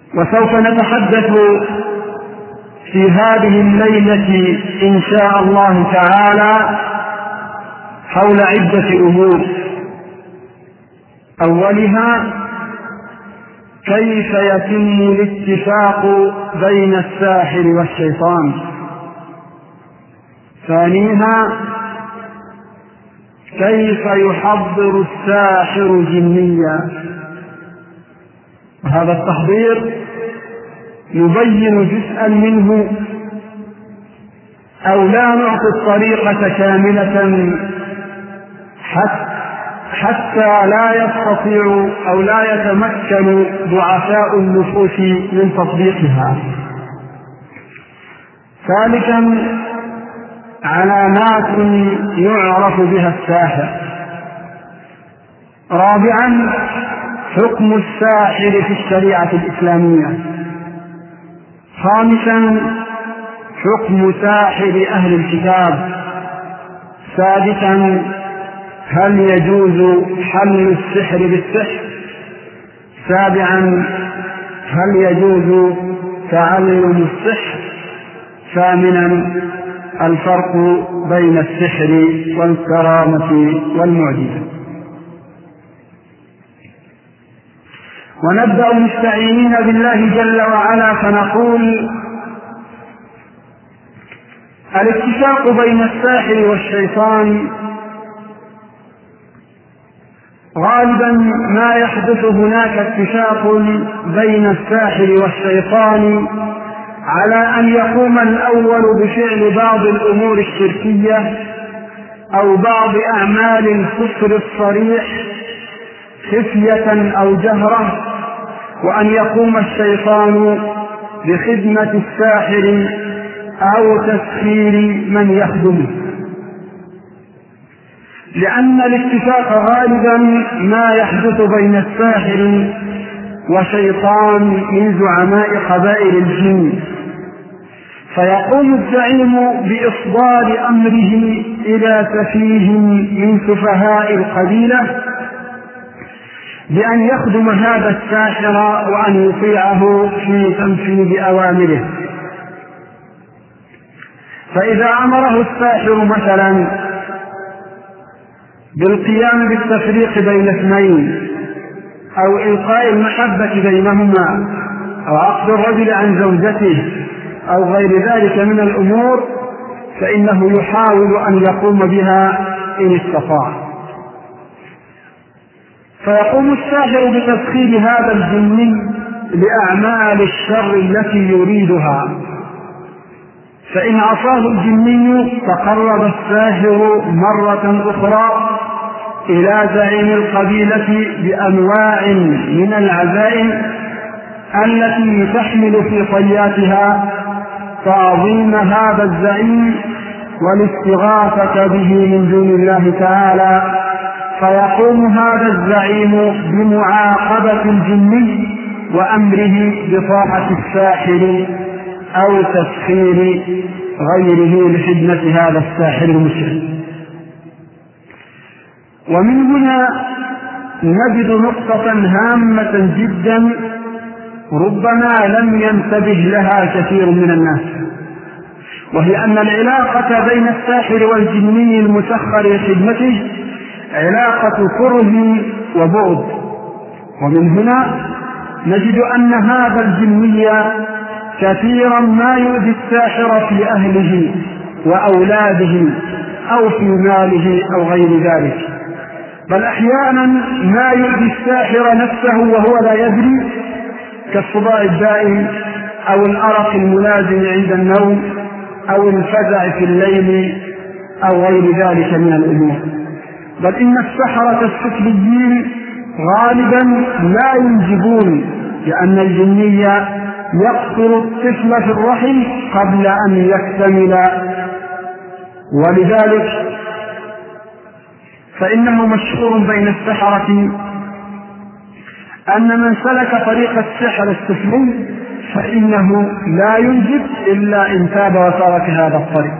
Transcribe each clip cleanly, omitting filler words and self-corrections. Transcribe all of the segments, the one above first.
وسوف نتحدث في هذه الليلة إن شاء الله تعالى حول عدة أمور. أولها كيف يتم الاتفاق بين الساحر والشيطان. ثانيها كيف يحضر الساحر جنيا. وهذا التحضير يبين جزءا منه، أو لا نعطي الطريقة كاملة حتى لا يستطيع أو لا يتمكن ضعفاء النفوس من تطبيقها. ثالثا علامات يعرف بها الساحر. رابعا حكم الساحر في الشريعة الإسلامية. خامسا حكم ساحر أهل الكتاب. سادسا هل يجوز حل السحر بالسحر. سابعا هل يجوز تعلم السحر. ثامنا الفرق بين السحر والكرامة والمعجزة. ونبدأ مستعينين بالله جل وعلا فنقول: الاتفاق بين الساحر والشيطان غالبا ما يحدث هناك اتفاق بين الساحر والشيطان على أن يقوم الأول بفعل بعض الأمور الشركية أو بعض أعمال الكفر الصريح خفية أو جهرة، وأن يقوم الشيطان بخدمة الساحر أو تسخير من يخدمه. لأن الاتفاق غالبا ما يحدث بين الساحر وشيطان من زعماء قبائل الجن، فيقوم الزعيم بإصدار أمره إلى سفيه من سفهاء القبيلة بأن يخدم هذا الساحر وأن يطيعه في تنفيذ أوامره. فإذا أمره الساحر مثلا بالقيام بالتفريق بين اثنين أو إلقاء المحبة بينهما أو عقد الرجل عن زوجته أو غير ذلك من الأمور، فإنه يحاول أن يقوم بها إن استطاع. فيقوم الساحر بتسخير هذا الجني لأعمال الشر التي يريدها، فإن عصاه الجني تقرب الساحر مرة أخرى إلى زعيم القبيلة بأنواع من العزائم التي تحمل في طياتها تعظيم هذا الزعيم والاستغاثة به من دون الله تعالى. فيقوم هذا الزعيم بمعاقبة الجني وأمره بطاعة الساحر أو تسخير غيره لخدمة هذا الساحر المشرك. ومن هنا نجد نقطة هامة جدا ربما لم ينتبه لها كثير من الناس، وهي أن العلاقة بين الساحر والجني المسخر لخدمته علاقة كره وبعد. ومن هنا نجد أن هذا الجني كثيرا ما يؤذي الساحر في أهله وأولاده أو في ماله أو غير ذلك، بل أحيانا ما يؤذي الساحر نفسه وهو لا يدري، كالصداع الدائم أو الأرق الملازم عند النوم أو الفزع في الليل أو غير ذلك من الأمور. بل إن السحرة السفليين غالبا لا ينجبون، لأن الجني يقتل الطفل في الرحم قبل أن يكتمل، ولذلك فإنه مشهور بين السحرة أن من سلك طريق السحر السفلي فإنه لا ينجب إلا إن تاب وترك هذا الطريق.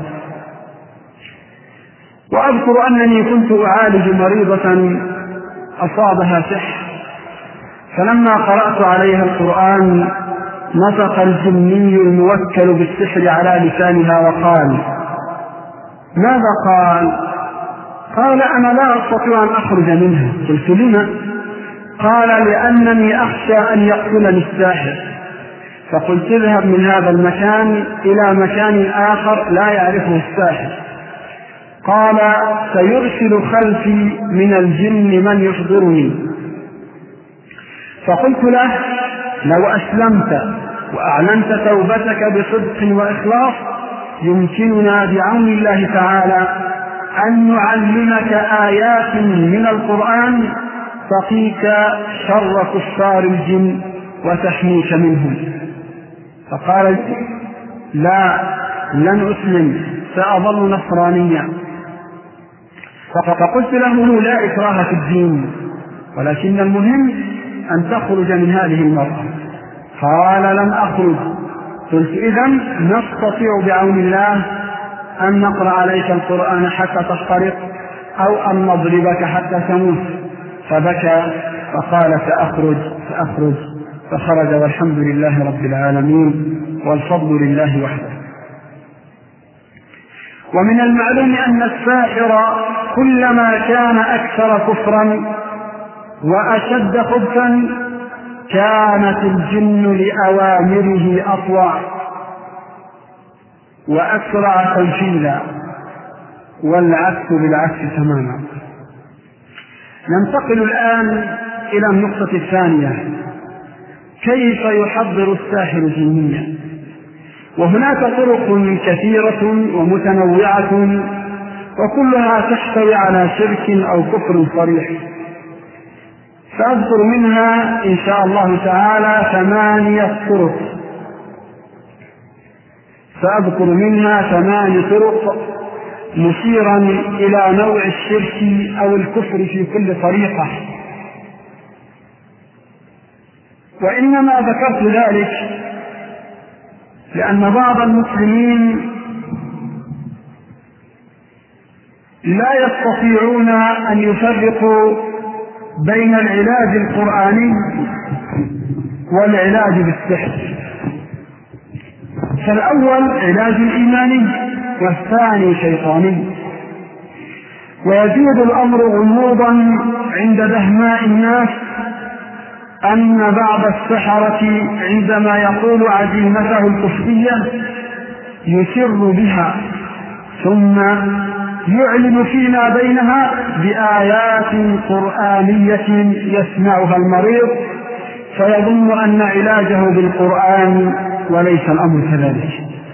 وأذكر أنني كنت أعالج مريضة أصابها سحر، فلما قرأت عليها القرآن نطق الجني الموكل بالسحر على لسانها وقال: ماذا قال؟ قال: أنا لا أستطيع أن أخرج منها. قلت: لما؟ قال: لأنني أخشى أن يقتلني الساحر. فقلت: اذهب من هذا المكان إلى مكان آخر لا يعرفه الساحر. قال: سيرسل خلفي من الجن من يحضرني. فقلت له: لو أسلمت وأعلنت توبتك بصدق وإخلاص يمكننا بعون الله تعالى أن نعلمك آيات من القرآن تقيك شر كفار الجن وتحميك منهم. فقال: لا، لن أسلم، سأظل نصرانيا. فقلت له: لا إكراه في الدين، ولكن المهم أن تخرج من هذه المرأة. قال: لن أخرج. قلت: إذن نستطيع بعون الله أن نقرأ عليك القرآن حتى تحترق أو أن نضربك حتى تموت. فبكى فقال: سأخرج. فخرج، والحمد لله رب العالمين، والفضل لله وحده. ومن المعلوم أن الساحر كلما كان أكثر كفرا وأشد خبثا كانت الجن لأوامره أطوع وأسرع تنفيذا، والعكس بالعكس تماما. ننتقل الآن إلى النقطة الثانية: كيف يحضر الساحر جنيا؟ وهناك طرق كثيرة ومتنوعة وكلها تحتوي على شرك أو كفر صريح. سأذكر منها إن شاء الله تعالى 8 طرق مشيرا إلى نوع الشرك أو الكفر في كل طريقة. وإنما ذكرت ذلك لأن بعض المسلمين لا يستطيعون أن يفرقوا بين العلاج القرآني والعلاج بالسحر. فالأول علاج إيماني والثاني شيطاني. ويزيد الأمر غموضا عند دهماء الناس أن بعض السحرة عندما يقول عزيمته الكفرية يسر بها ثم يعلن فيما بينها بآيات قرآنية يسمعها المريض فيظن أن علاجه بالقرآن، وليس الأمر كذلك.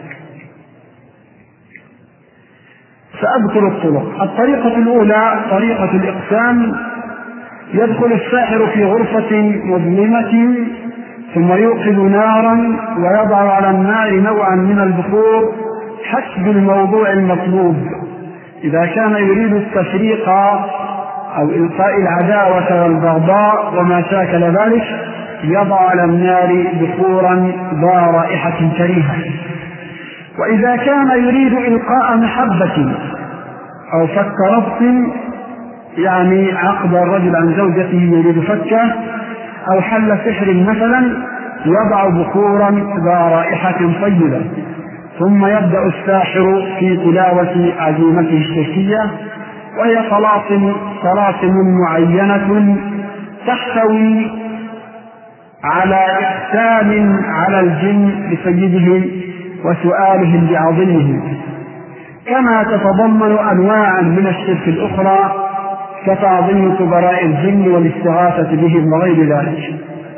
سأذكر الطريقة الأولى طريقة الإقسام. يدخل الساحر في غرفة مظلمة ثم يوقد نارا ويضع على النار نوعا من البخور حسب الموضوع المطلوب. إذا كان يريد التفريق أو إلقاء العداوة والبغضاء وما شاكل ذلك يضع على النار بخورا ذا رائحة كريهة. وإذا كان يريد إلقاء محبة أو فك ربط، يعني عقد الرجل عن زوجته يريد فكه، أو حل سحر مثلا، يضع بخورا ذا رائحة طيبة. ثم يبدأ الساحر في تلاوة عزيمته الشركية، وهي طلاسم معينة تحتوي على إقسام على الجن بسيدهم وسؤالهم بعظيمهم، كما تتضمن أنواعا من الشرك الأخرى كتعظيم كبراء الجن والاستغاثة بهم وغير ذلك.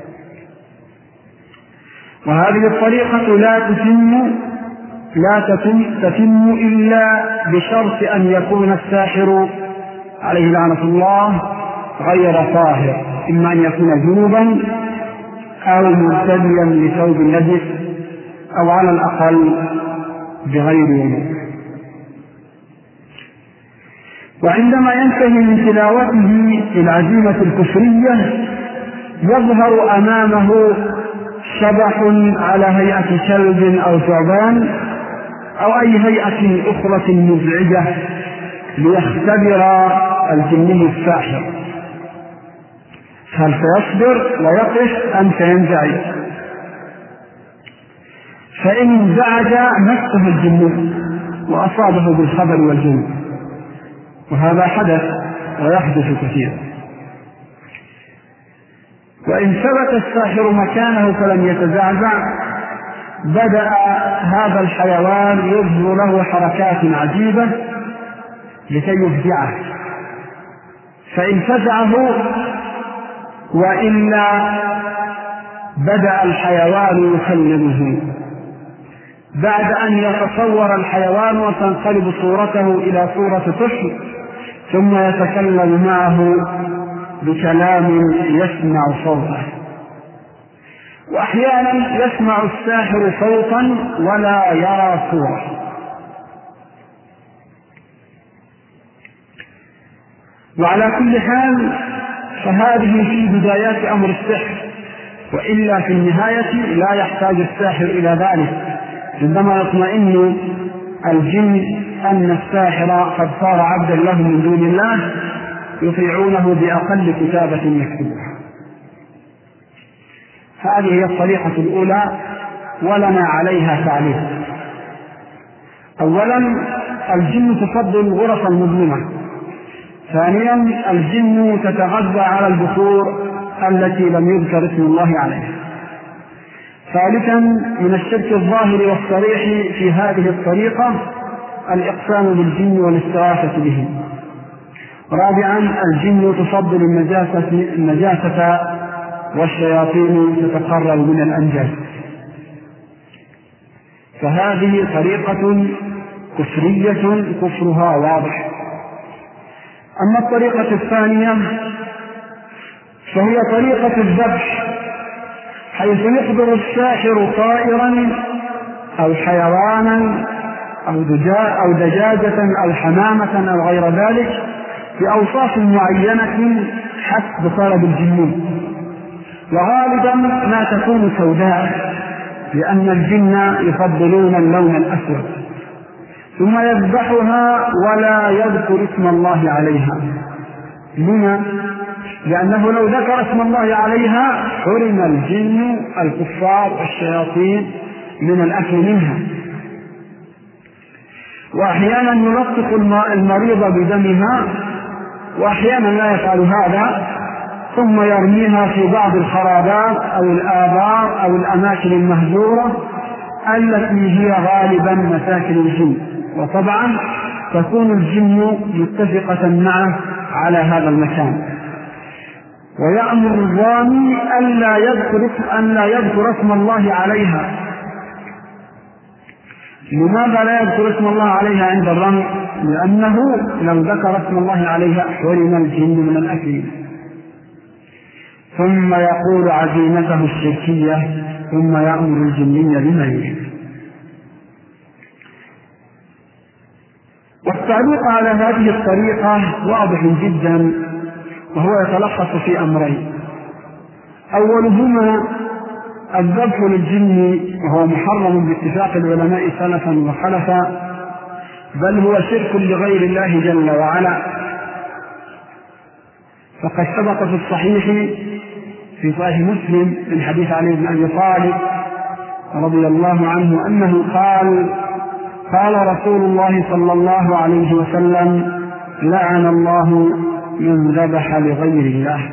وهذه الطريقة لا تتم إلا بشرط أن يكون الساحر عليه لعنة الله غير طاهر، إما أن يكون جنوبا أو مرتديا لثوب نجس أو على الأقل بغير وضوء. وعندما ينتهي من تلاوته العزيمة الكفرية يظهر أمامه شبح على هيئة كلب أو ثعبان أو أي هيئة أخرى مزعجة ليختبر الجني الساحر، هل سيصبر ويقف أم سينزعج؟ فإن انزعج مسه الجن وأصابه بالخبر والجن، وهذا حدث ويحدث كثيرا. وإن ثبت الساحر مكانه فلم يتزعزع بدأ هذا الحيوان يظهر له حركات عجيبة لكي يفزعه، فإن فزعه وإلا بدأ الحيوان يكلمه بعد أن يتصور الحيوان وتنقلب صورته إلى صورة طفل، ثم يتكلم معه بكلام يسمع صوته. وأحيانا يسمع الساحر صوتا ولا يرى صورة. وعلى كل حال فهذه في بدايات أمر السحر، وإلا في النهاية لا يحتاج الساحر إلى ذلك، عندما يطمئن الجن أن الساحر قد صار عبدا له من دون الله يطيعونه بأقل كتابة يكتبها. هذه هي الطريقة الأولى ولنا عليها تعليق. أولا الجن تفضل الغرف المظلمة. ثانيا الجن تتغذى على البخور التي لم يذكر اسم الله عليها. ثالثا من الشرك الظاهر والصريح في هذه الطريقة الإقسام بالجن والاستغاثة بهم. رابعا الجن تفضل النجاسة والشياطين تتقرب من الأنجاز. فهذه طريقة كفرية كفرها واضح. أما الطريقة الثانية فهي طريقة الذبح، حيث يحضر الساحر طائرا أو حيوانا أو دجاجة أو حمامة أو غير ذلك بأوصاف معينة حسب طلب الجنون، وغالبا ما تكون سوداء لأن الجن يفضلون اللون الأسود، ثم يذبحها ولا يذكر اسم الله عليها. لما؟ لأنه لو ذكر اسم الله عليها حرم الجن الكفار والشياطين من الأكل منها. وأحيانا يلطخ المريض بدمها، وأحيانا لا يفعل هذا، ثم يرميها في بعض الخرابات أو الآبار أو الأماكن المهجورة التي هي غالبا مساكن الجن، وطبعا تكون الجن متفقة معه على هذا المكان. ويأمر الرامي ألا يذكر اسم الله عليها. لماذا لا يذكر اسم الله عليها عند الرمي؟ لأنه لو ذكر اسم الله عليها حرم الجن من الأكل. ثم يقول عزيمته الشركية ثم يأمر الجنين بما يريد. والتعليق على هذه الطريقة واضح جدا، وهو يتلخص في أمرين. أولهما الذبح للجن، وهو محرم باتفاق العلماء سلفا وخلفا، بل هو شرك لغير الله جل وعلا. فقد سبق في الصحيح في صحيح مسلم من حديث علي بن أبي طالب رضي الله عنه أنه قال رسول الله صلى الله عليه وسلم: لعن الله من ذبح لغير الله.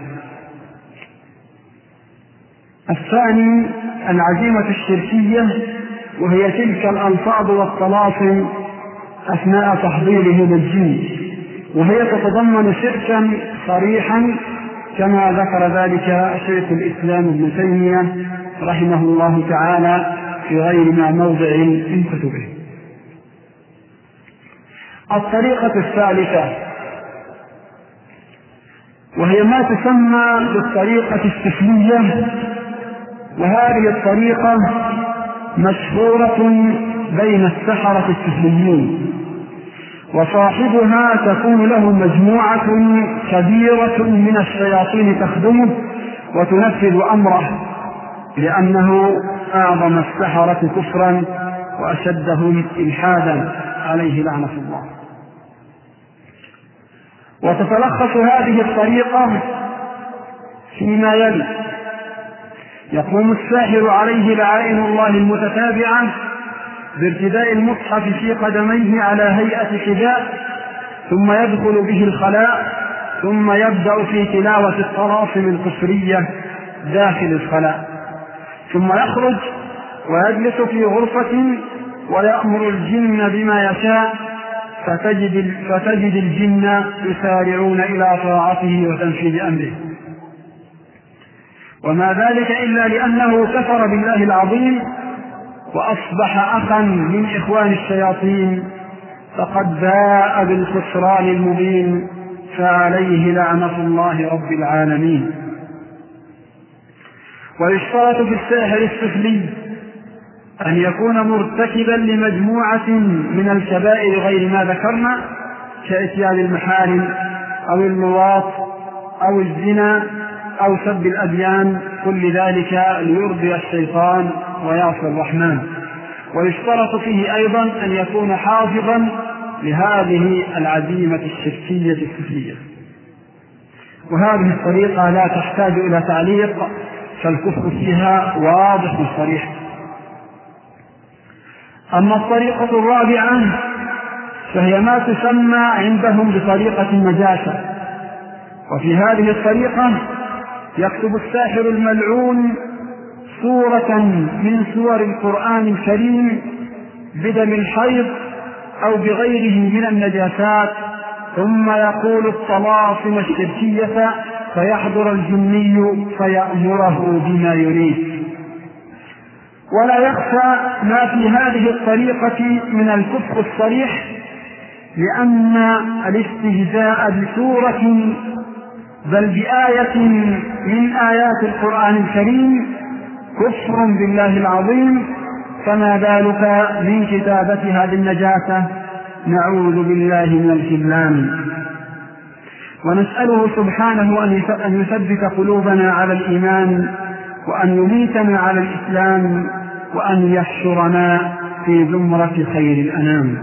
الثاني العزيمة الشركية، وهي تلك الألفاظ والطلاسم أثناء تحضيره للجن، وهي تتضمن شركا صريحا كما ذكر ذلك شيخ الإسلام ابن تيمية رحمه الله تعالى في غير ما موضع من كتبه. الطريقة الثالثة وهي ما تسمى بالطريقة السفلية، وهذه الطريقة مشهورة بين السحرة السفليين، وصاحبها تكون له مجموعة كبيرة من الشياطين تخدمه وتنفذ أمره، لأنه أعظم السحرة كفرا وأشدهم إلحادا عليه لعنة الله. وتتلخص هذه الطريقة فيما يلي: يقوم الساحر عليه لعائن الله المتتابعة بارتداء المصحف في قدميه على هيئة حذاء، ثم يدخل به الخلاء، ثم يبدأ في تلاوة الطلاسم الكفرية داخل الخلاء، ثم يخرج ويجلس في غرفة ويأمر الجن بما يشاء، فتجد الجن يسارعون إلى طاعته وتنفيذ أمره. وما ذلك إلا لأنه كفر بالله العظيم وأصبح أخا من إخوان الشياطين، فقد باء بالخسران المبين، فعليه لعنة الله رب العالمين. ويشترط في الساحر السفلي أن يكون مرتكبا لمجموعة من الكبائر غير ما ذكرنا، كإتيان المحارم أو اللواط أو الزنا أو سب الأديان، كل ذلك ليرضي الشيطان ويعصي الرحمن. ويشترط فيه أيضا أن يكون حافظا لهذه العزيمة الشركية السفلية. وهذه الطريقة لا تحتاج إلى تعليق، فالكفر فيها واضح وصريح. أما الطريقة الرابعة فهي ما تسمى عندهم بطريقة النجاسة. وفي هذه الطريقة يكتب الساحر الملعون سورة من سور القرآن الكريم بدم الحيض أو بغيره من النجاسات، ثم يقول الطلاسم الشركية، فيحضر الجني فيأمره بما يريد. ولا يخفى ما في هذه الطريقة من الكفر الصريح، لأن الاستهزاء بسورة بل بآية من آيات القرآن الكريم كفر بالله العظيم، فما بالك من كتابة هذه النجاسة، نعوذ بالله من الخذلان. ونسأله سبحانه أن يثبت قلوبنا على الإيمان، وأن يميتنا على الإسلام، وأن يحشرنا في زمرة خير الأنام.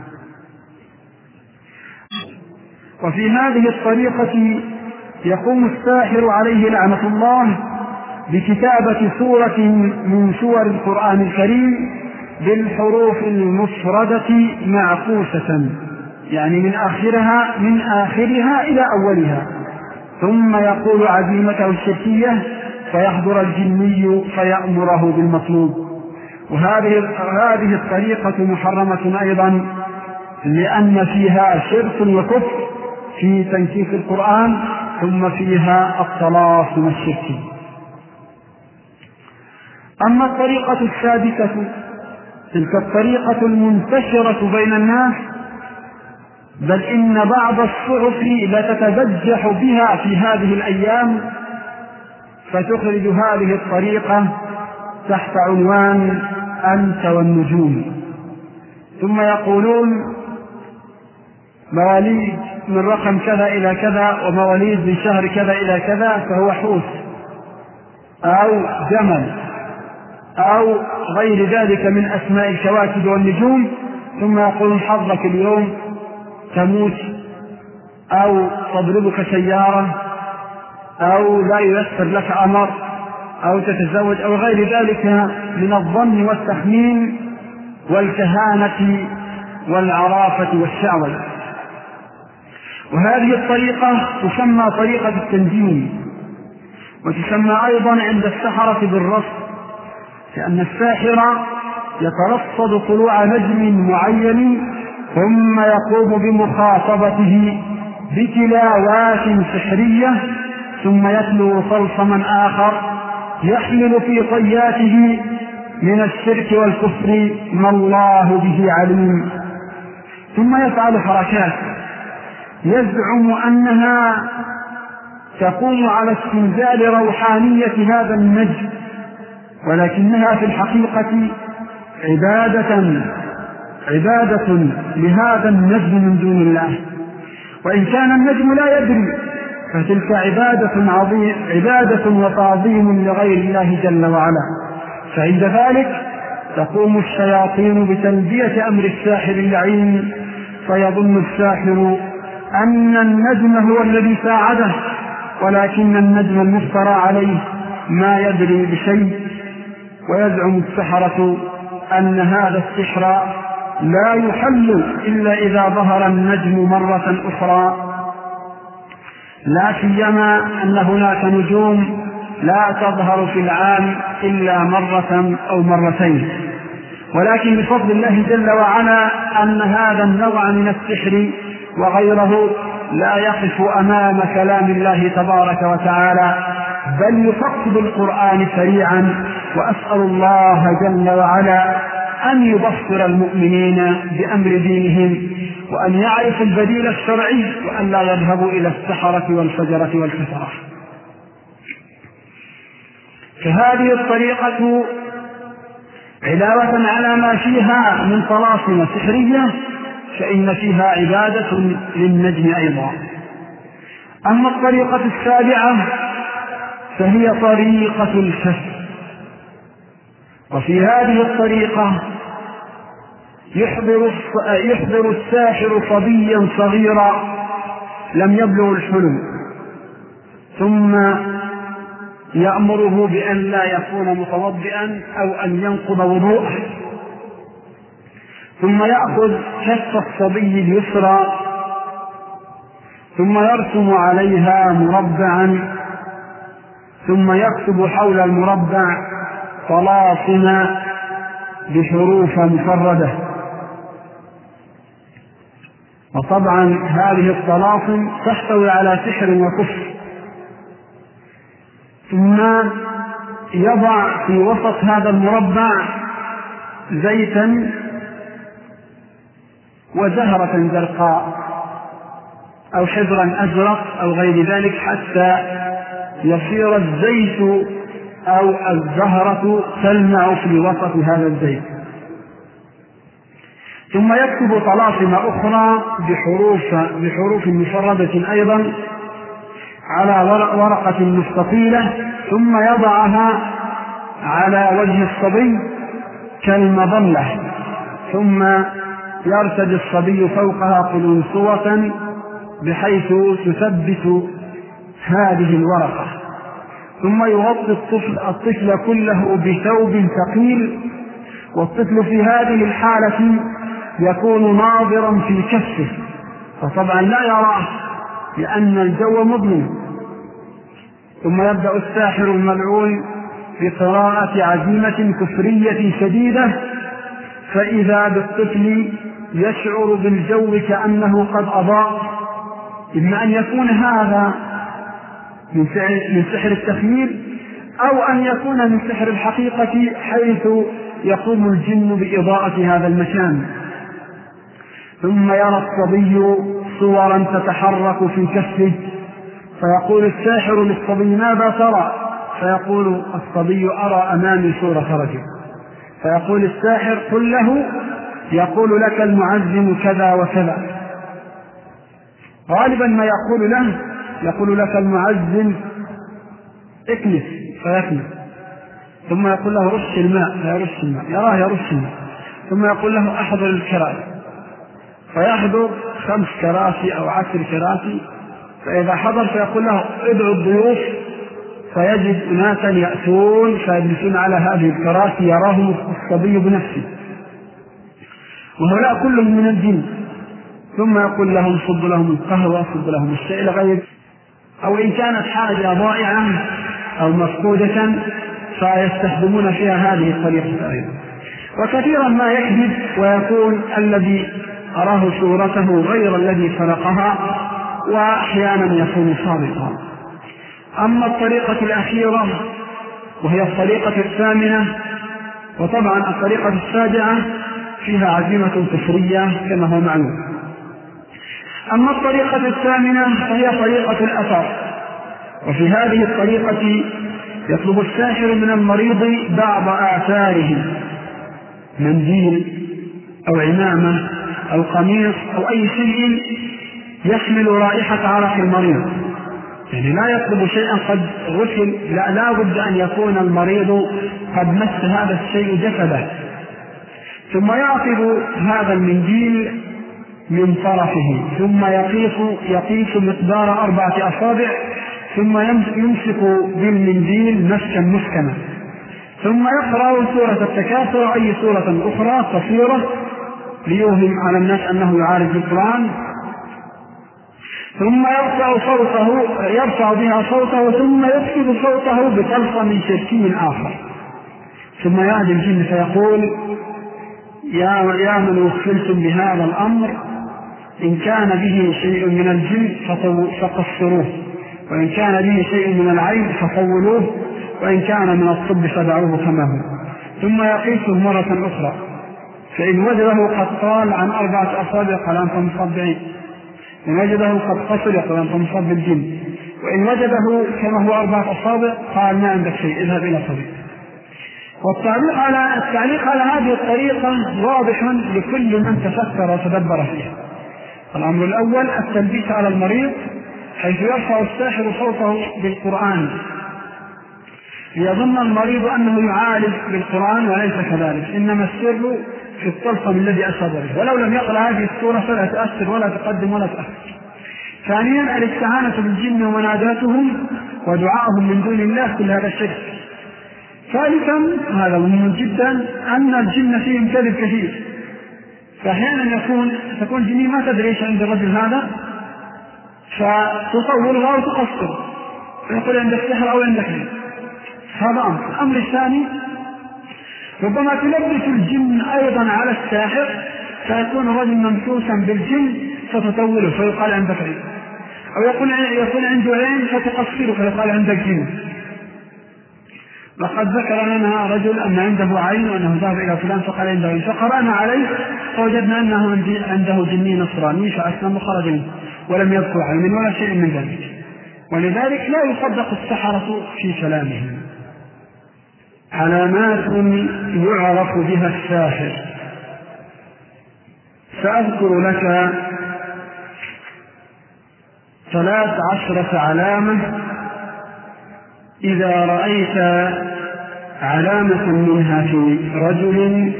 وفي هذه الطريقة يقوم الساحر عليه لعنة الله بكتابة سورة من سور القرآن الكريم بالحروف المفردة معكوسة، يعني من آخرها إلى أولها، ثم يقول عزيمته الشركية، فيحضر الجني فيأمره بالمطلوب. وهذه الطريقة محرمة أيضا، لأن فيها شرك وكفر في تنكيس القرآن، ثم فيها الطلاسم الشركي. أما الطريقة السادسة تلك الطريقة المنتشرة بين الناس، بل إن بعض الصحف لتتبجح بها في هذه الأيام، فتخرج هذه الطريقة تحت عنوان أنت والنجوم، ثم يقولون مواليد من رقم كذا إلى كذا، ومواليد من شهر كذا إلى كذا فهو حوت أو جمل أو غير ذلك من أسماء الكواكب والنجوم، ثم يقولون حظك اليوم تموت، أو تضربك سيارة، أو لا ييسر لك أمر، أو تتزوج، أو غير ذلك من الظن والتخمين والكهانة والعرافة والشعوذة. وهذه الطريقة تسمى طريقة التنجيم، وتسمى أيضا عند السحرة بالرصد، لأن الساحر يترصد طلوع نجم معين، ثم يقوم بمخاطبته بتلاوات سحرية، ثم يتلو طلسما آخر يحمل في طياته من الشرك والكفر ما الله به عليم، ثم يفعل حركات يزعم أنها تقوم على استنزال روحانية هذا النجم، ولكنها في الحقيقة عبادة لهذا النجم من دون الله. وإن كان النجم لا يدري فتلك عبادة وتعظيم لغير الله جل وعلا. فعند ذلك تقوم الشياطين بتلبية أمر الساحر اللعين، فيظن الساحر أن النجم هو الذي ساعده، ولكن النجم المفترى عليه ما يدري بشيء، ويزعم السحرة أن هذا السحر لا يحل إلا إذا ظهر النجم مرة أخرى، لا سيما أن هناك نجوم لا تظهر في العام إلا مرة أو مرتين. ولكن بفضل الله جل وعلا أن هذا النوع من السحر وغيره لا يقف أمام كلام الله تبارك وتعالى، بل يفك بالقرآن سريعا. وأسأل الله جل وعلا أن يبصر المؤمنين بأمر دينهم، وأن يعرفوا البديل الشرعي، وأن لا يذهبوا إلى السحرة والفجرة والكفرة. فهذه الطريقة علاوة على ما فيها من طلاسم سحرية فإن فيها عبادة للنجم أيضا. أما الطريقة السابعة فهي طريقة الكشف. وفي هذه الطريقة يحضر الساحر صبيا صغيرا لم يبلغ الحلم، ثم يأمره بأن لا يكون متوضئا أو أن ينقض وضوءه، ثم يأخذ كف الصبي اليسرى ثم يرسم عليها مربعا، ثم يكتب حول المربع طلاسم بحروف مفردة. وطبعا هذه الطلاسم تحتوي على سحر وكفر. ثم يضع في وسط هذا المربع زيتا وزهرة زرقاء أو حبرا أزرق أو غير ذلك، حتى يصير الزيت أو الزهرة تلمع في وسط هذا الزيت. ثم يكتب طلاسم أخرى بحروف مفردة أيضا على ورقة مستطيلة، ثم يضعها على وجه الصبي كالمظلة، ثم يرتدي الصبي فوقها قلنسوة بحيث تثبت هذه الورقة، ثم يغطي الطفل كله بثوب ثقيل. والطفل في هذه الحالة يكون ناظرا في كفه، فطبعا لا يراه لأن الجو مظلم. ثم يبدأ الساحر الملعون بقراءة عزيمة كفرية شديدة، فإذا بالطفل يشعر بالجو كأنه قد أضاء. إما أن يكون هذا من سحر التخييل، أو أن يكون من سحر الحقيقة حيث يقوم الجن بإضاءة هذا المكان. ثم يرى الصبي صورا تتحرك في كفه، فيقول الساحر للصبي ماذا ترى؟ فيقول الصبي أرى أمامي صورة رجل. فيقول الساحر قل له يقول لك المعزم كذا وكذا. غالبا ما يقول لك المعزم اكنس، فيكنس. ثم يقول له رش الماء، فيرش الماء، يراه يرش الماء. ثم يقول له أحضر الكراسي، فيحضر 5 كراسي أو 10 كراسي. فإذا حضر فيقول له ادعو الضيوف، فيجد أناسا يأتون فيجلسون على هذه الكراسي يراهم الصبي بنفسه، وهؤلاء كلهم من الجن. ثم يقول لهم صب لهم القهوة، صب لهم الشاي لغير، أو إن كانت حاجة ضائعة أو مفقودة فيستخدمون فيها هذه الطريقة أيضا. وكثيرا ما يكذب ويكون الذي أراه صورته غير الذي خلقها، وأحيانا يكون صادقا. أما الطريقة الأخيرة وهي الطريقة الثامنة، وطبعا الطريقة السابعة فيها عزيمة كفرية كما هو معلوم. أما الطريقة الثامنة فهي طريقة الأثر. وفي هذه الطريقة يطلب الساحر من المريض بعض آثاره، منديل أو عمامة أو قميص أو أي شيء يحمل رائحة عرق المريض. يعني لا يطلب شيئا قد غسل، لا بد أن يكون المريض قد مس هذا الشيء جسده. ثم يأخذ هذا المنديل من طرفه، ثم يقيس مقدار 4 أصابع ثم يمسك بالمنديل مسكا مسكنا، ثم يقرأ سورة التكاثر أي سورة أخرى قصيرة ليوهم على الناس أنه يعالج القرآن، ثم يرفع بها صوته ثم يفقد صوته بطلقة شركي آخر، ثم يأتي الجن فيقول يا من وكلتم بهذا الأمر إن كان به شيء من الجن فقصروه، وإن كان به شيء من العين فطولوه، وإن كان من الطب فدعوه كما هو. ثم يقيسه مرة أخرى، فإن وجده قد طال عن 4 أصابع قال أنت مصاب بعين، إن وجده قد قصر قال أنت مصاب بالجن، وإن وجده كما هو 4 أصابع قال ما عندك شيء اذهب إلى طبيب. والتعليق على هذه الطريقة واضح لكل من تفكر وتدبر فيها. الأمر الأول التلبيس على المريض، حيث يرفع الساحر صوته بالقرآن ليظن المريض أنه يعالج بالقرآن وليس كذلك، إنما السر في الطلقم الذي أصاب به، ولو لم يقرأ هذه السورة فلا تأثر ولا تقدم ولا تأثر. ثانيا الاستعانة بالجن ومناداتهم ودعائهم من دون الله، كل هذا الشرك. ثالثا هذا مهم جدا أن الجن فيهم كذب كثير، فأحيانا تكون جنية ما تدري ايش عند الرجل هذا فتطولها وتقصر ويقول عندك سحر أو عندك عين، هذا أمر. الأمر الثاني ربما تلبس الجن أيضا على الساحر فيكون الرجل ممسوسا بالجن فتطوله فيقال عندك عين، أو يكون عنده عين فتقصره فيقال عندك جن. لقد ذكر لنا رجل أن عنده عين وأنه ذهب إلى فلان فقال عنده عين، فقرأنا عليه فوجدنا أنه عنده جني نصراني فأسلم وخرج منه ولم يذكر عين ولا شيء من ذلك. ولذلك لا يصدق السحرة في كلامهم. علامات يعرف بها الساحر، سأذكر لك 13 علامة، إذا رأيت علامة منها في رجل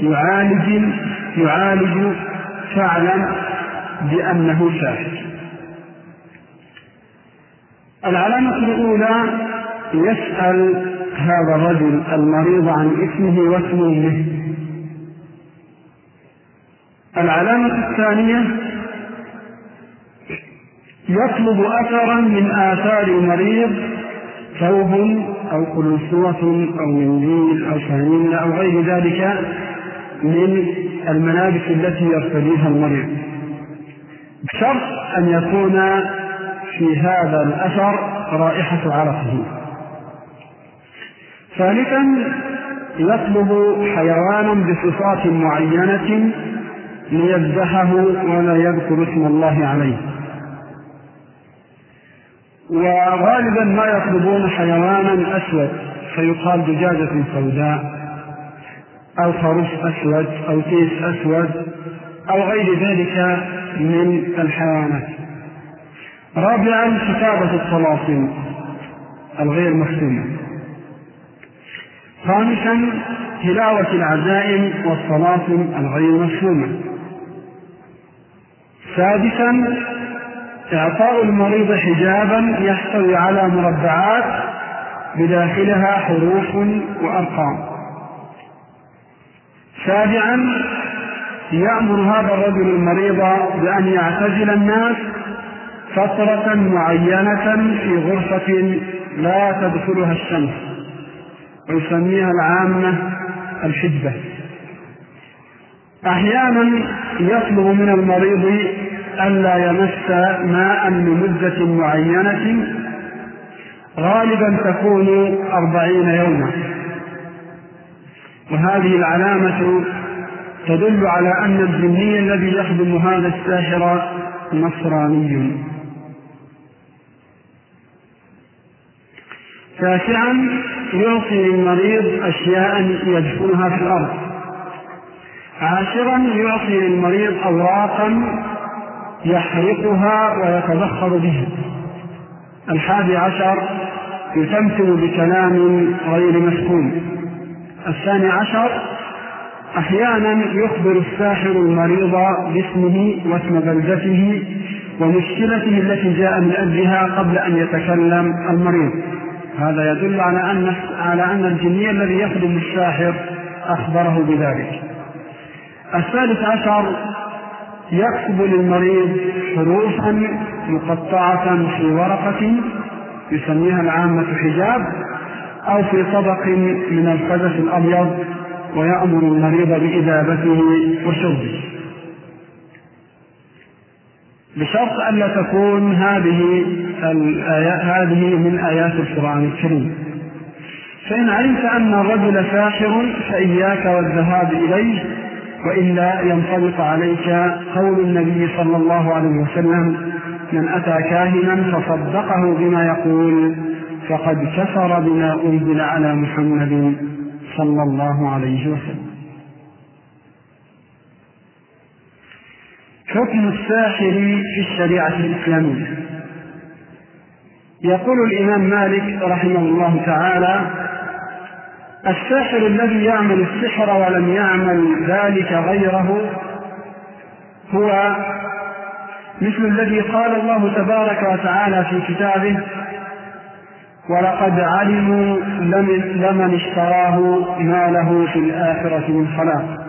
يعالج فاعلم بأنه ساحر. العلامة الأولى يسأل هذا الرجل المريض عن اسمه واسم أمه. العلامة الثانية يطلب أثرا من آثار المريض، ثوب أو قلنسوة أو منديل أو شهينة أو غير ذلك من الملابس التي يرتديها المريض، بشرط أن يكون في هذا الأثر رائحة عرقه. ثالثا يطلب حيوانا بصفات معينة ليذبحه ولا يذكر اسم الله عليه، وغالبا ما يطلبون حيوانا أسود فيقال دجاجة سوداء أو خروف أسود أو تيس أسود أو غير ذلك من الحيوانات. رابعا كتابة الطلاسم الغير مختومة. خامسا تلاوة العزائم والطلاسم الغير مفهومة. سادسا إعطاء المريض حجابا يحتوي على مربعات بداخلها حروف وأرقام. سابعا يأمر هذا الرجل المريض بأن يعتزل الناس فترة معينة في غرفة لا تدخلها الشمس، ويسميها العامة الحجبة. أحيانا يطلب من المريض ألا يمس ماء لمدة معينة، غالبا تكون 40 يوما، وهذه العلامة تدل على أن الجني الذي يخدم هذا الساحر نصراني. تاسعا يعطي للمريض أشياء يدفنها في الأرض. عاشرا يعطي للمريض أوراقا يحرقها ويتبخر بها. 11 يتمثل بكلام غير مفهوم. 12 أحيانا يخبر الساحر المريض باسمه واسم بلدته ومشكلته التي جاء من أجلها قبل أن يتكلم المريض. هذا يدل على أن الجني الذي يخدم الساحر أخبره بذلك. الثالث عشر يكتب للمريض حروفا مقطعة في ورقة يسميها العامة حجاب أو في طبق من الخزف الأبيض، ويأمر المريض بإذابته وشربه، بشرط أن لا تكون هذه من آيات القرآن الكريم. فإن علمت أن الرجل ساحر فإياك والذهاب إليه، وإلا ينطبق عليك قول النبي صلى الله عليه وسلم: من أتى كاهنا فصدقه بما يقول فقد كفر بما أنزل على محمد صلى الله عليه وسلم. حكم الساحر في الشريعة الإسلامية. يقول الإمام مالك رحمه الله تعالى: الساحر الذي يعمل السحر ولم يعمل ذلك غيره هو مثل الذي قال الله تبارك وتعالى في كتابه: ولقد علموا لمن اشتراه ما له في الآخرة من خلاق.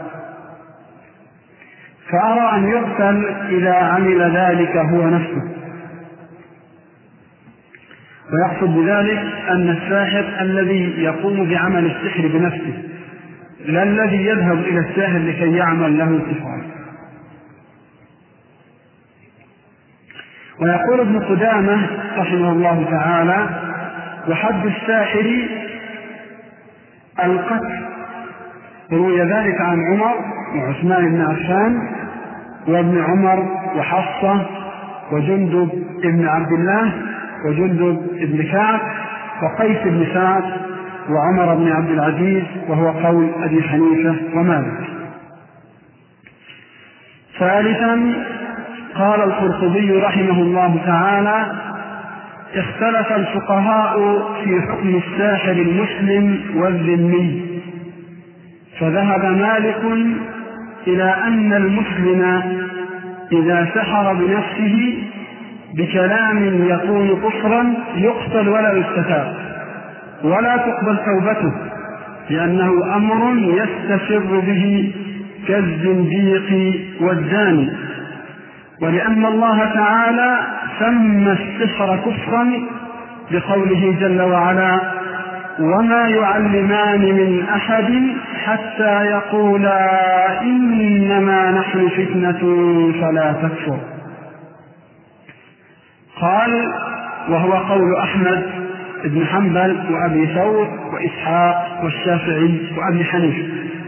فأرى أن يقتل إذا عمل ذلك هو نفسه. ويقصد بذلك أن الساحر الذي يقوم بعمل السحر بنفسه، لا الذي يذهب إلى الساحر لكي يعمل له سحرا. ويقول ابن قدامة رحمه الله تعالى: وحد الساحر القتل. روي ذلك عن عمر وعثمان بن عفان وابن عمر وحفصة وجندب بن عبد الله وجندب بن كعب وقيس بن سعد وعمر بن عبد العزيز، وهو قول أبي حنيفة ومالك. ثالثا قال القرطبي رحمه الله تعالى: اختلف الفقهاء في حكم الساحر المسلم والذمي، فذهب مالك إلى أن المسلم إذا سحر بنفسه بكلام يكون كفرا يقتل ولا يستتاب ولا تقبل توبته، لأنه أمر يستسر به كالزنديق والزاني، ولأن الله تعالى سمى السحر كفرا بقوله جل وعلا: وما يعلمان من أحد حتى يقولا إنما نحن فتنة فلا تكفر. قال: وهو قول أحمد بن حنبل وأبي ثور وإسحاق والشافعي وأبي حنيفة.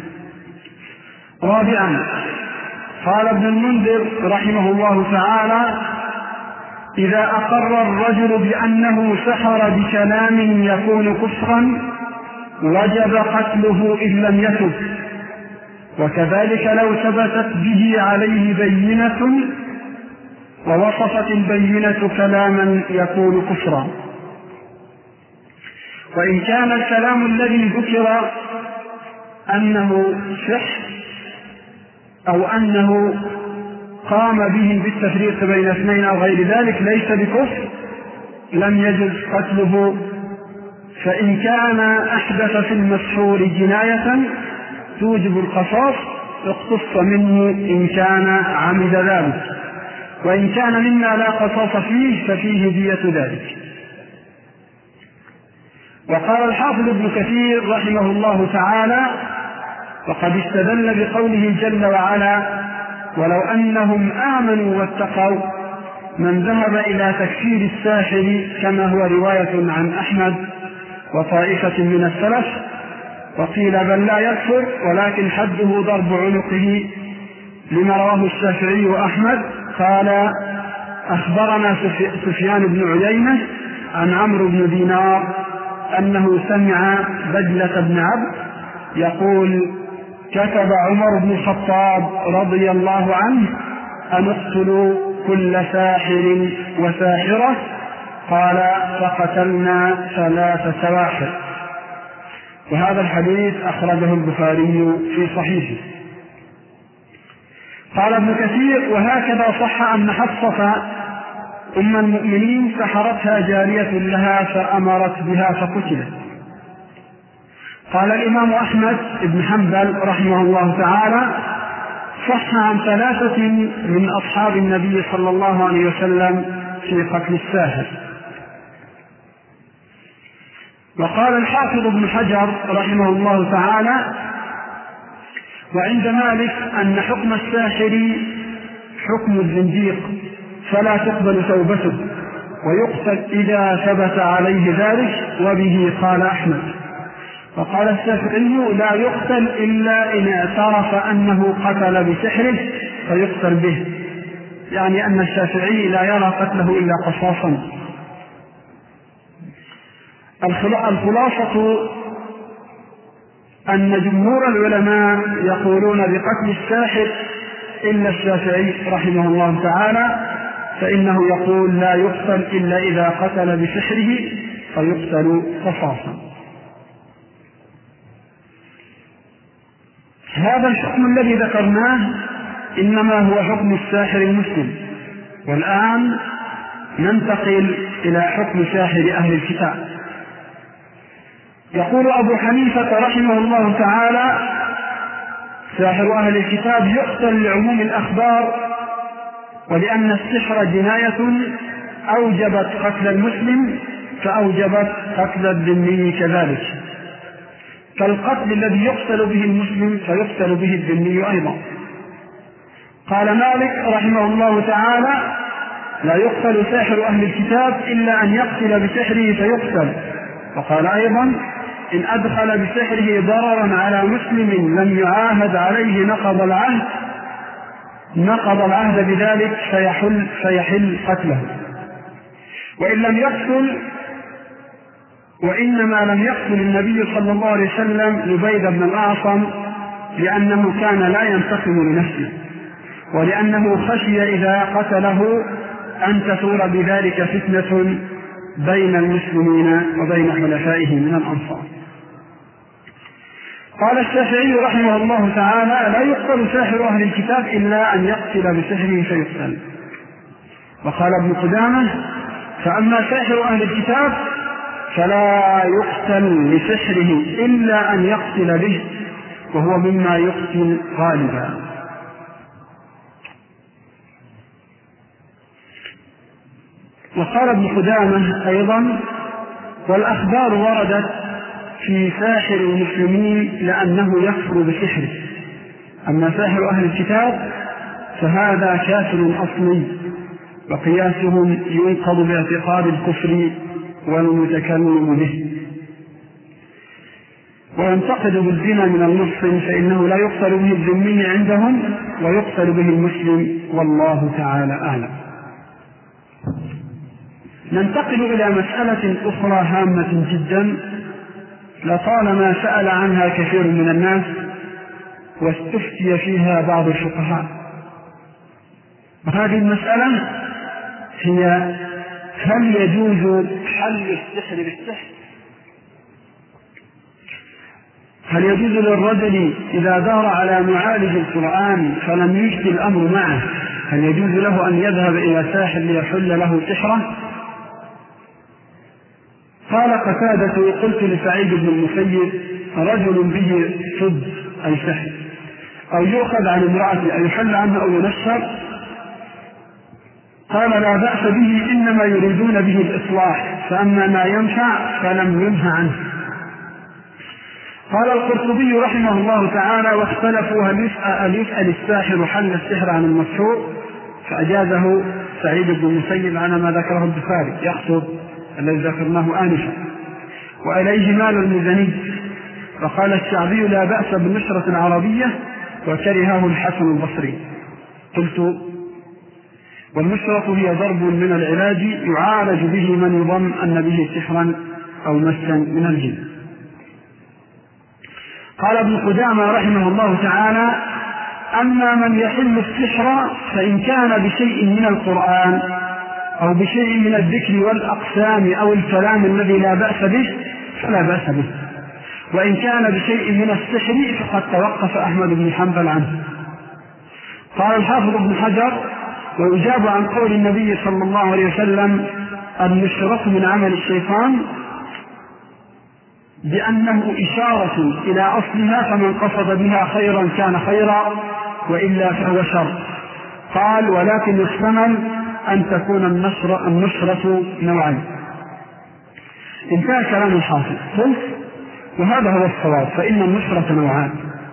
رابعا قال ابن المنذر رحمه الله تعالى: إذا أقر الرجل بأنه سحر بكلام يكون كفرا وجب قتله إن لم يتب، وكذلك لو ثبتت به عليه بينة ووصفت البينة كلاما يكون كفرا. وإن كان الكلام الذي ذكر أنه سحر أو أنه قام به بالتفريق بين اثنين أو غير ذلك ليس بكفر لم يجوز قتله، فإن كان أحدث في المسحور جناية توجب القصاص اقتص منه إن كان عمد ذلك، وإن كان مما لا قصاص فيه ففيه دية ذلك. وقال الحافظ ابن كثير رحمه الله تعالى: وقد استدل بقوله جل وعلا: ولو أنهم آمنوا واتقوا من ذهب إلى تكفير الساحر، كما هو رواية عن أحمد وطائفة من السلف. وقيل بل لا يكفر ولكن حده ضرب عنقه، لما رواه الشافعي وأحمد. قال: أخبرنا سفيان بن عيينة عن عمرو بن دينار أنه سمع بجلة بن عبد يقول: كتب عمر بن الخطاب رضي الله عنه أن اقتلوا كل ساحر وساحرة. قال: فقتلنا 3 سواحر. وهذا الحديث أخرجه البخاري في صحيحه. قال ابن كثير: وهكذا صح أن حفصة أم المؤمنين سحرتها جارية لها فأمرت بها فقتلت. قال الإمام أحمد بن حنبل رحمه الله تعالى: صح عن 3 من أصحاب النبي صلى الله عليه وسلم في قتل الساحر. وقال الحافظ ابن حجر رحمه الله تعالى: وعند مالك أن حكم الساحر حكم الزنديق فلا تقبل توبته ويقتل إذا ثبت عليه ذلك، وبه قال أحمد. وقال الشافعي: لا يقتل إلا إن اعترف أنه قتل بسحره فيقتل به، يعني أن الشافعي لا يرى قتله إلا قصاصا. الخلاصة أن جمهور العلماء يقولون بقتل الساحر إلا الشافعي رحمه الله تعالى، فإنه يقول لا يقتل إلا إذا قتل بسحره فيقتل قصاصا. هذا الحكم الذي ذكرناه إنما هو حكم الساحر المسلم. والآن ننتقل إلى حكم ساحر أهل الكتاب. يقول أبو حنيفة رحمه الله تعالى: ساحر أهل الكتاب يقتل لعموم الأخبار، ولأن السحر جناية أوجبت قتل المسلم فأوجبت قتل الذمي كذلك، فالقتل الذي يقتل به المسلم فيقتل به الذمي أيضا. قال مالك رحمه الله تعالى: لا يقتل ساحر أهل الكتاب إلا أن يقتل بسحره فيقتل. وقال أيضا: إن أدخل بسحره ضررا على مسلم لم يعاهد عليه نقض العهد بذلك فيحل قتله. وإن لم يقتل، وإنما لم يقتل النبي صلى الله عليه وسلم لبيد بن الأعصم لأنه كان لا ينتقم لنفسه، ولأنه خشي إذا قتله أن تثور بذلك فتنة بين المسلمين وبين حلفائه من الأنصار. قال الشافعي رحمه الله تعالى: لا يقتل ساحر أهل الكتاب إلا أن يقتل بسحره فيقتل. وقال ابن قدامة: فأما ساحر أهل الكتاب فلا يقتل لسحره إلا أن يقتل به، وهو مما يقتل غالبا. وقال ابن قدامة أيضا: والأخبار وردت في ساحر المسلمين لأنه يكفر بسحره، أما ساحر أهل الكتاب فهذا كافر أصلي، وقياسهم ينقض باعتقاد الكفر والمتكلم به، وينتقد بالزنا من المحصن فإنه لا يقتل به الذمي عندهم ويقتل به المسلم، والله تعالى أعلم. ننتقل إلى مسألة أخرى هامة جدا لطالما سأل عنها كثير من الناس واستفتي فيها بعض الفقهاء. وهذه المسألة هي: هل يجوز حل السحر بالسحر؟ هل يجوز للرجل إذا دار على معالج القرآن فلم يجد الأمر معه، هل يجوز له أن يذهب إلى ساحر ليحل له سحره؟ قال قتادة: قلت لسعيد بن المسيب: رجل به صد أي سحر، أو يؤخذ عن امرأة أو يحل عنها أو ينشر، قال: لا بأس به، إنما يريدون به الإصلاح، فأما ما ينفع فلم ينهى عنه. قال القرطبي رحمه الله تعالى: واختلفوا هل يسأل الساحر حل السحر عن المسحور، فأجازه سعيد بن المسيب على ما ذكره البخاري، يقصد الذي ذكرناه آنفا، وإليه مال المزني. وقال الشعبي: لا بأس بالنشرة العربية، وكرهه الحسن البصري. قلت: والنشرة هي ضرب من العلاج يعالج به من يظن أن به سحرا أو مسا من الجن. قال ابن قدامة رحمه الله تعالى: أما من يحل السحر فإن كان بشيء من القرآن أو بشيء من الذكر والأقسام أو الكلام الذي لا بأس به فلا بأس به، وإن كان بشيء من السحر فقد توقف أحمد بن حنبل عنه. قال الحافظ ابن حجر: ويجاب عن قول النبي صلى الله عليه وسلم النشرة من عمل الشيطان بأنه إشارة إلى أصلها، فمن قصد بها خيرا كان خيرا وإلا فهو شر. قال ولكن يحتمل أن تكون النشرة نوعين. انتهى كلام الحافظ. قلت وهذا هو الصواب، فإن النشرة نوعان.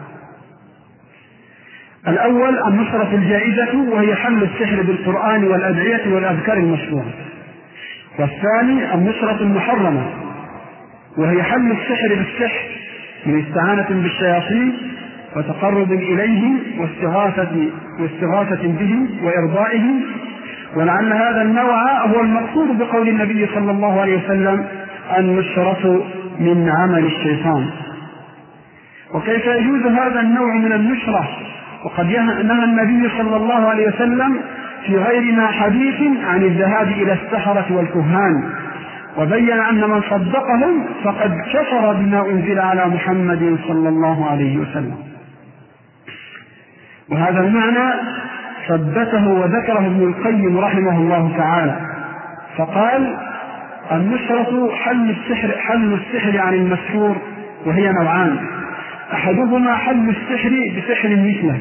الأول النشرة الجائزة وهي حل السحر بالقرآن والأدعية والأذكار المشروعة، والثاني النشرة المحرمة وهي حل السحر بالسحر من استعانة بالشياطين وتقرب إليهم واستغاثة به وإرضائهم، ولعل هذا النوع هو المقصود بقول النبي صلى الله عليه وسلم النشرة من عمل الشيطان. وكيف يجوز هذا النوع من النشرة وقد نهى النبي صلى الله عليه وسلم في غير ما حديث عن الذهاب إلى السحرة والكهان، وبين أن من صدقهم فقد كفر بما أنزل على محمد صلى الله عليه وسلم. وهذا المعنى ثبته وذكره ابن القيم رحمه الله تعالى، فقال النشرة حل السحر عن المسحور، وهي نوعان: أحدهما حل السحر بسحر مثله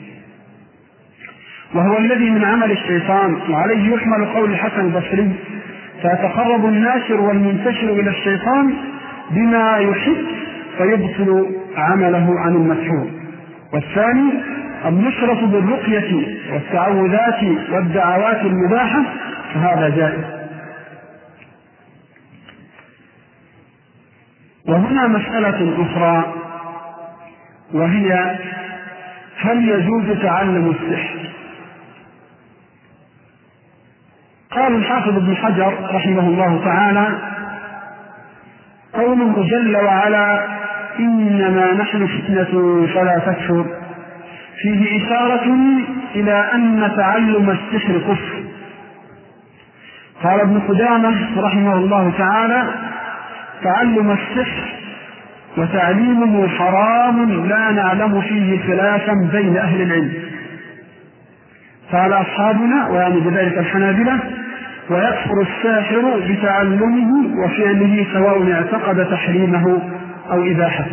وهو الذي من عمل الشيطان، وعليه يحمل قول الحسن البصري: فيتقرب الناشر والمنتشر إلى الشيطان بما يحب فيبطل عمله عن المسحور. والثاني النشرة بالرقية والتعوذات والدعوات المباحة، فهذا جائز. وهنا مسألة أخرى، وهي هل يجوز تعلم السحر؟ قال الحافظ ابن حجر رحمه الله تعالى: قوله جل وعلا إنما نحن فتنة فلا تكفر، فيه إشارة إلى أن تعلم السحر كفر. قال ابن قدامة رحمه الله تعالى: تعلم السحر وتعليمه حرام لا نعلم فيه خلافا بين أهل العلم. قال أصحابنا ويعني بذلك الحنابلة: ويكفر الساحر بتعلمه وفعله سواء اعتقد تحريمه أو إباحته.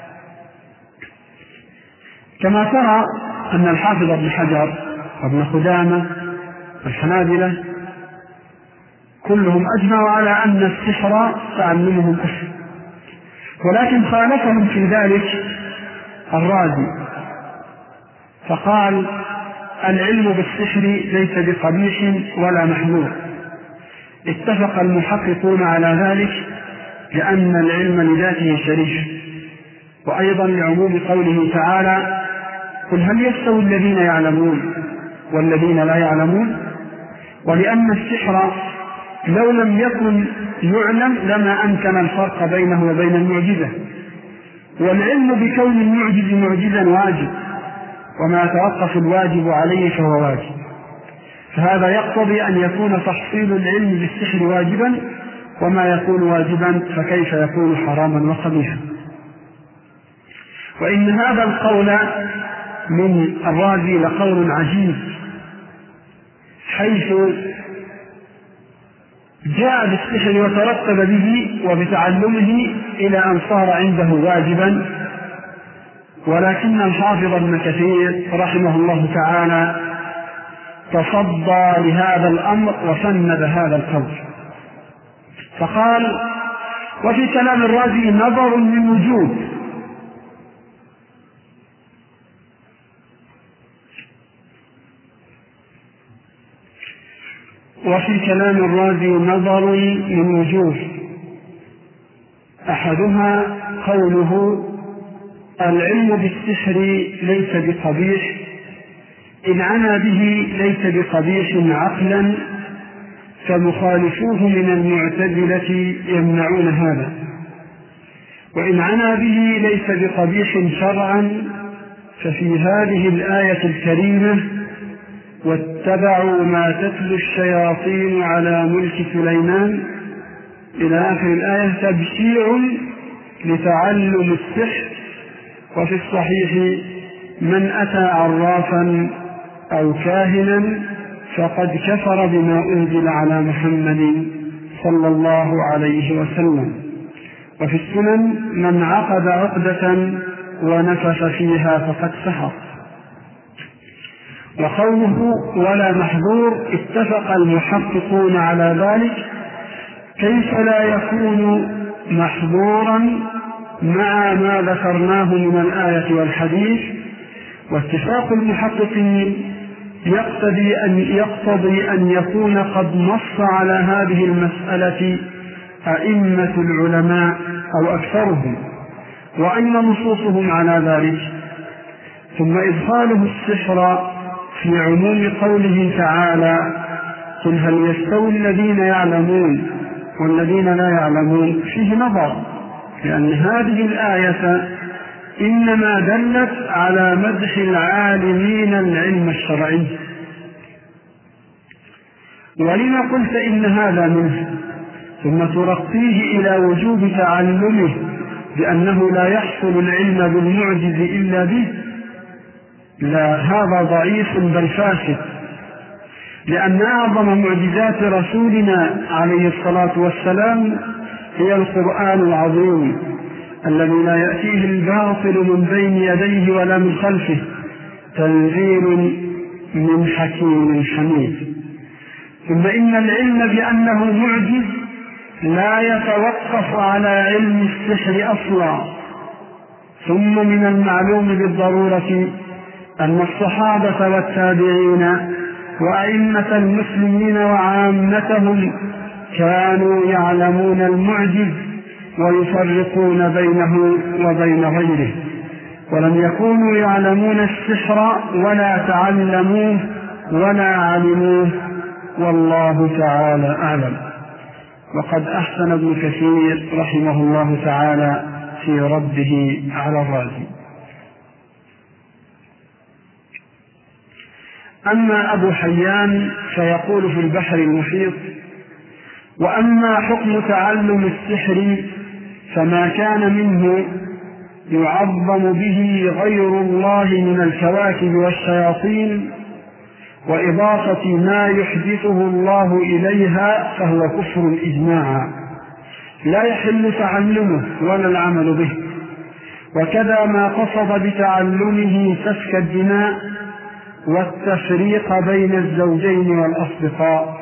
كما ترى أن الحافظ ابن حجر وابن قدامة والحنابلة كلهم أجمعوا على أن السحر تعلمه كفر، ولكن خالفهم في ذلك الرازي فقال: العلم بالسحر ليس بقبيح ولا محمود. اتفق المحققون على ذلك لأن العلم لذاته شريف، وأيضا لعموم قوله تعالى: قل هل يستوي الذين يعلمون والذين لا يعلمون، ولأن السحر لو لم يكن يعلم لما أمكن الفرق بينه وبين المعجزة، والعلم بكون المعجز معجزا واجب، وما يتوقف الواجب عليه فهو واجب، فهذا يقتضي أن يكون تحصيل العلم بالسحر واجبا، وما يكون واجبا فكيف يكون حراما وقبيحا. وإن هذا القول من الرازي لقول عجيب، حيث جاء بالسحر وترتب به وبتعلمه إلى أن صار عنده واجبا، ولكن الحافظ ابن كثير رحمه الله تعالى تصدى لهذا الأمر وسند هذا القول، فقال: وفي كلام الرازي نظر من وجوه، وفي كلام الرازي نظر من وجوه، أحدها قوله: العلم بالسحر ليس بقبيح، إن عنى به ليس بقبيح عقلا، فمخالفوه من المعتزلة يمنعون هذا، وإن عنى به ليس بقبيح شرعا، ففي هذه الآية الكريمة: واتبعوا ما تتلو الشياطين على ملك سليمان إلى آخر الآية تبشير لتعلم السحر. وفي الصحيح: من أتى عرافا أو كاهنا فقد كفر بما أنزل على محمد صلى الله عليه وسلم. وفي السنن: من عقد عقدة ونفث فيها فقد سحر. وقوله ولا محذور اتفق المحققون على ذلك، كيف لا يكون محظورا مع ما ذكرناه من الآية والحديث؟ واتفاق المحققين يقتضي أن يكون قد نص على هذه المسألة أئمة العلماء أو أكثرهم، وأين نصوصهم على ذلك؟ ثم إدخاله السحر في عموم قوله تعالى: قل هل يستوي الذين يعلمون والذين لا يعلمون، فيه نظر، لأن هذه الآية إنما دلت على مدح العالمين العلم الشرعي. ولما قلت إن هذا منه ثم ترقيه إلى وجوب تعلمه بأنه لا يحصل العلم بالمعجز إلا به؟ لا، هذا ضعيف بل فاسد، لأن أعظم معجزات رسولنا عليه الصلاة والسلام هي القرآن العظيم الذي لا يأتيه الباطل من بين يديه ولا من خلفه، تنزيل من حكيم حميد. ثم إن العلم بأنه معجز لا يتوقف على علم السحر أصلا. ثم من المعلوم بالضرورة أن الصحابة والتابعين وأئمة المسلمين وعامتهم كانوا يعلمون المعجز ويفرقون بينه وبين غيره، ولم يكونوا يعلمون السحر ولا تعلموه ولا علموه، والله تعالى أعلم. وقد أحسن ابن كثير رحمه الله تعالى في رده على الرازي. أما أبو حيان فيقول في البحر المحيط: وأما حكم تعلم السحر فما كان منه يعظم به غير الله من الكواكب والشياطين وإضافة ما يحدثه الله إليها فهو كفر إجماعا، لا يحل تعلمه ولا العمل به. وكذا ما قصد بتعلمه سفك الدماء والتفريق بين الزوجين والأصدقاء،